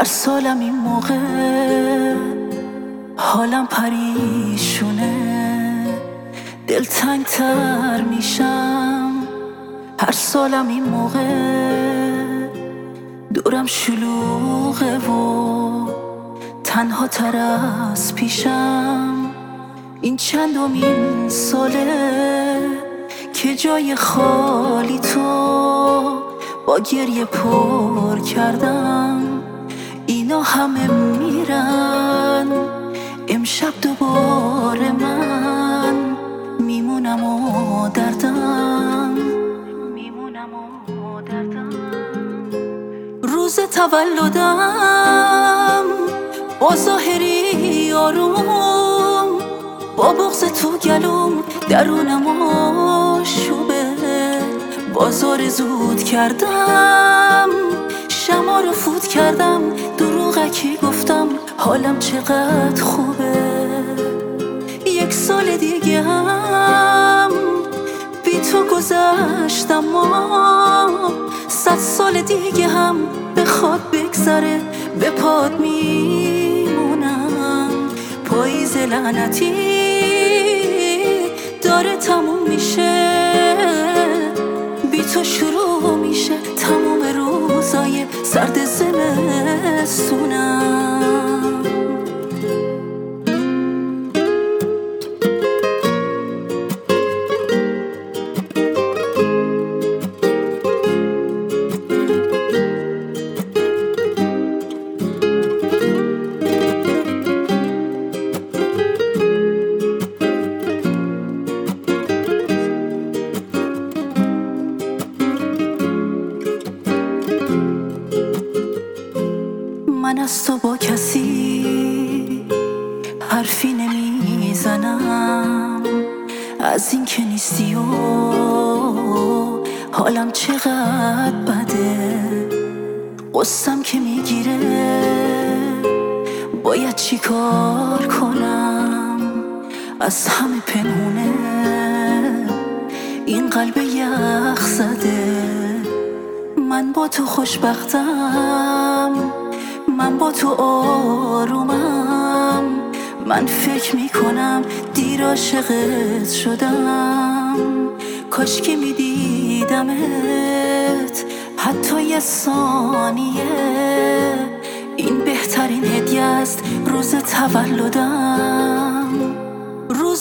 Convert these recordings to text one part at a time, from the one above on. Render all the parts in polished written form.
سالم این موقع حالم پریشونه، دلتنگتر میشم. هر سالم این موقع دورم شلوغه و تنها تر از پیشم. این چندمین ساله که جای خالی تو با گریه پر کردم. اینا همه میرن، امشب دوباره من میمونم و دردم. روز تولدم با ظاهری آروم، با بغض تو گلوم درونم آشوبه. بازار زود کردم، شما رو فوت کردم، دروغکی گفتم حالم چقدر خوبه. یک سال دیگه هم بی تو گذشتم، 100 سال دیگه هم بخواد بگذره به پاد میمونم. پاییز لعنتی داره تموم میشه، بی تو شروع میشه تموم روزای سرد زمستونم. من از تو با کسی حرفی نمیزنم، از این که نیستی و حالم چقدر بده. قصم که میگیره باید چی کار کنم، از همه پنهونه این قلب یخ زده. من با تو خوشبختم، من با تو آرومم. من فکر میکنم دیر عاشقت شدم. کاش که میدیدمت حتی یه ثانیه، این بهترین هدیه است. روز تولدم، روز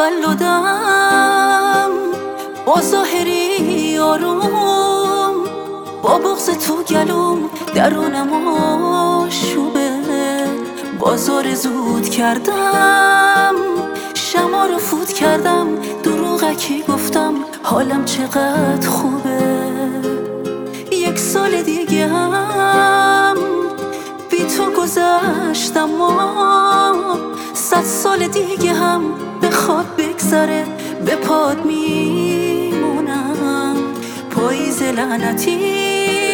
تولدم با ظاهری آروم، با بغض تو گلوم درونم آشوبه. بازار زود کردم، شما رو فوت کردم، دروغکی گفتم حالم چقدر خوبه. یک سال دیگه هم بی تو گذشتم، 100 سال دیگه هم بخواد بگذره به پاد میمونم. پاییز لعنتی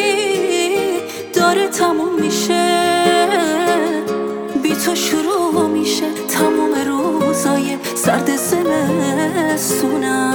داره تموم میشه، بی تو شروع میشه تموم روزای سرد زمستونم.